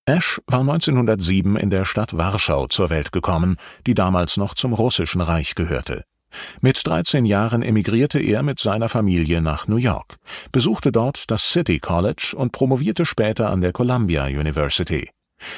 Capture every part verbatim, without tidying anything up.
Ash war neunzehnhundertsieben in der Stadt Warschau zur Welt gekommen, die damals noch zum Russischen Reich gehörte. Mit dreizehn Jahren emigrierte er mit seiner Familie nach New York, besuchte dort das City College und promovierte später an der Columbia University.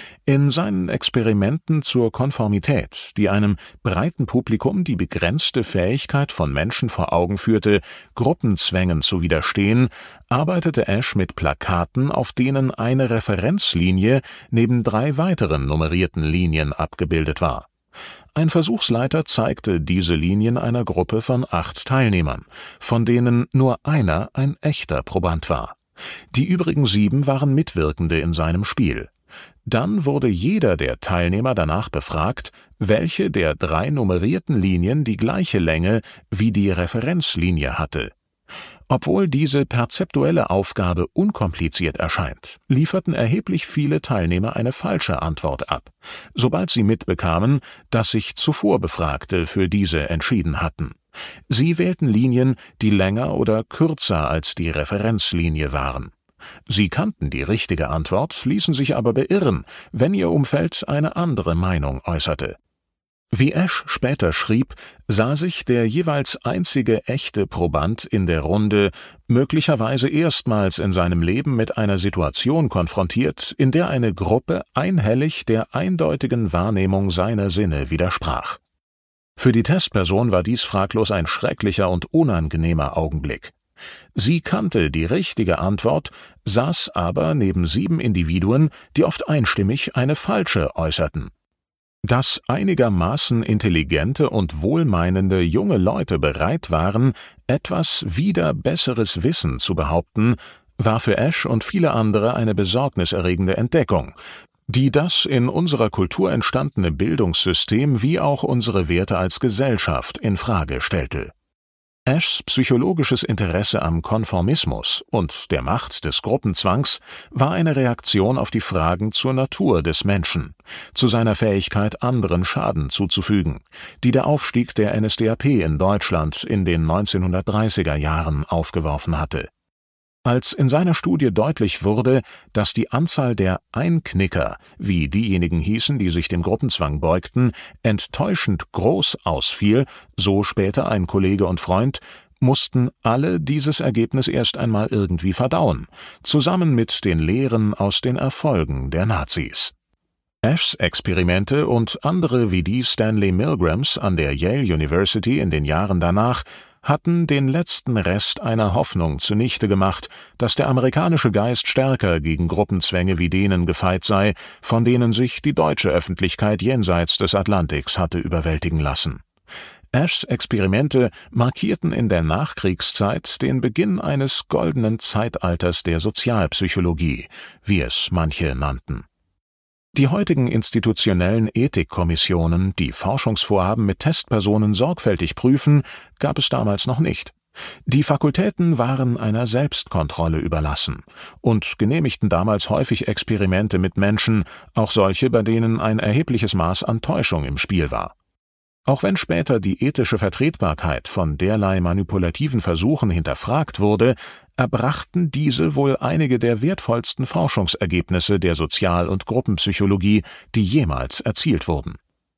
In seinen Experimenten zur Konformität, die einem breiten Publikum die begrenzte Fähigkeit von Menschen vor Augen führte, Gruppenzwängen zu widerstehen, arbeitete Ash mit Plakaten, auf denen eine Referenzlinie neben drei weiteren nummerierten Linien abgebildet war. Ein Versuchsleiter zeigte diese Linien einer Gruppe von acht Teilnehmern, von denen nur einer ein echter Proband war. Die übrigen sieben waren Mitwirkende in seinem Spiel. Dann wurde jeder der Teilnehmer danach befragt, welche der drei nummerierten Linien die gleiche Länge wie die Referenzlinie hatte. Obwohl diese perzeptuelle Aufgabe unkompliziert erscheint, lieferten erheblich viele Teilnehmer eine falsche Antwort ab, sobald sie mitbekamen, dass sich zuvor Befragte für diese entschieden hatten. Sie wählten Linien, die länger oder kürzer als die Referenzlinie waren. Sie kannten die richtige Antwort, ließen sich aber beirren, wenn ihr Umfeld eine andere Meinung äußerte. Wie Ash später schrieb, sah sich der jeweils einzige echte Proband in der Runde möglicherweise erstmals in seinem Leben mit einer Situation konfrontiert, in der eine Gruppe einhellig der eindeutigen Wahrnehmung seiner Sinne widersprach. Für die Testperson war dies fraglos ein schrecklicher und unangenehmer Augenblick. Sie kannte die richtige Antwort, saß aber neben sieben Individuen, die oft einstimmig eine falsche äußerten. Dass einigermaßen intelligente und wohlmeinende junge Leute bereit waren, etwas wider besseres Wissen zu behaupten, war für Ash und viele andere eine besorgniserregende Entdeckung, die das in unserer Kultur entstandene Bildungssystem wie auch unsere Werte als Gesellschaft in Frage stellte. Ashs psychologisches Interesse am Konformismus und der Macht des Gruppenzwangs war eine Reaktion auf die Fragen zur Natur des Menschen, zu seiner Fähigkeit, anderen Schaden zuzufügen, die der Aufstieg der N S D A P in Deutschland in den neunzehnhundertdreißiger Jahren aufgeworfen hatte. Als in seiner Studie deutlich wurde, dass die Anzahl der Einknicker, wie diejenigen hießen, die sich dem Gruppenzwang beugten, enttäuschend groß ausfiel, so später ein Kollege und Freund, mussten alle dieses Ergebnis erst einmal irgendwie verdauen, zusammen mit den Lehren aus den Erfolgen der Nazis. Ashs Experimente und andere wie die Stanley Milgrams an der Yale University in den Jahren danach hatten den letzten Rest einer Hoffnung zunichte gemacht, dass der amerikanische Geist stärker gegen Gruppenzwänge wie denen gefeit sei, von denen sich die deutsche Öffentlichkeit jenseits des Atlantiks hatte überwältigen lassen. Ashs Experimente markierten in der Nachkriegszeit den Beginn eines goldenen Zeitalters der Sozialpsychologie, wie es manche nannten. Die heutigen institutionellen Ethikkommissionen, die Forschungsvorhaben mit Testpersonen sorgfältig prüfen, gab es damals noch nicht. Die Fakultäten waren einer Selbstkontrolle überlassen und genehmigten damals häufig Experimente mit Menschen, auch solche, bei denen ein erhebliches Maß an Täuschung im Spiel war. Auch wenn später die ethische Vertretbarkeit von derlei manipulativen Versuchen hinterfragt wurde, erbrachten diese wohl einige der wertvollsten Forschungsergebnisse der Sozial- und Gruppenpsychologie, die jemals erzielt wurden.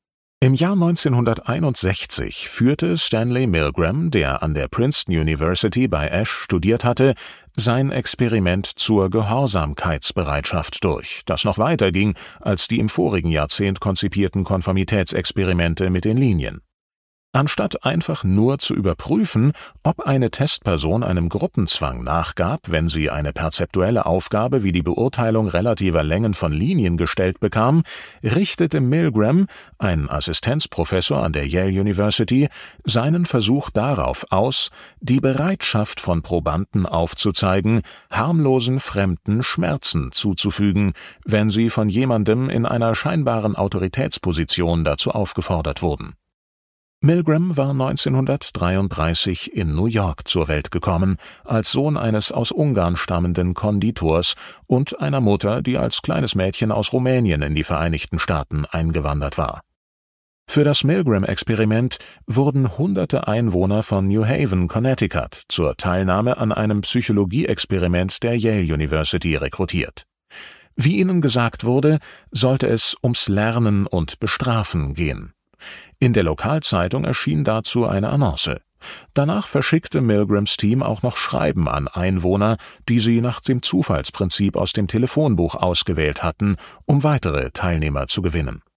Im Jahr neunzehnhunderteinundsechzig führte Stanley Milgram, der an der Princeton University bei Ash studiert hatte, sein Experiment zur Gehorsamkeitsbereitschaft durch, das noch weiter ging als die im vorigen Jahrzehnt konzipierten Konformitätsexperimente mit den Linien. Anstatt einfach nur zu überprüfen, ob eine Testperson einem Gruppenzwang nachgab, wenn sie eine perzeptuelle Aufgabe wie die Beurteilung relativer Längen von Linien gestellt bekam, richtete Milgram, ein Assistenzprofessor an der Yale University, seinen Versuch darauf aus, die Bereitschaft von Probanden aufzuzeigen, harmlosen Fremden Schmerzen zuzufügen, wenn sie von jemandem in einer scheinbaren Autoritätsposition dazu aufgefordert wurden. Milgram war neunzehnhundertdreiunddreißig in New York zur Welt gekommen, als Sohn eines aus Ungarn stammenden Konditors und einer Mutter, die als kleines Mädchen aus Rumänien in die Vereinigten Staaten eingewandert war. Für das Milgram-Experiment wurden hunderte Einwohner von New Haven, Connecticut, zur Teilnahme an einem Psychologie-Experiment der Yale University rekrutiert. Wie ihnen gesagt wurde, sollte es ums Lernen und Bestrafen gehen. In der Lokalzeitung erschien dazu eine Annonce. Danach verschickte Milgrams Team auch noch Schreiben an Einwohner, die sie nach dem Zufallsprinzip aus dem Telefonbuch ausgewählt hatten, um weitere Teilnehmer zu gewinnen.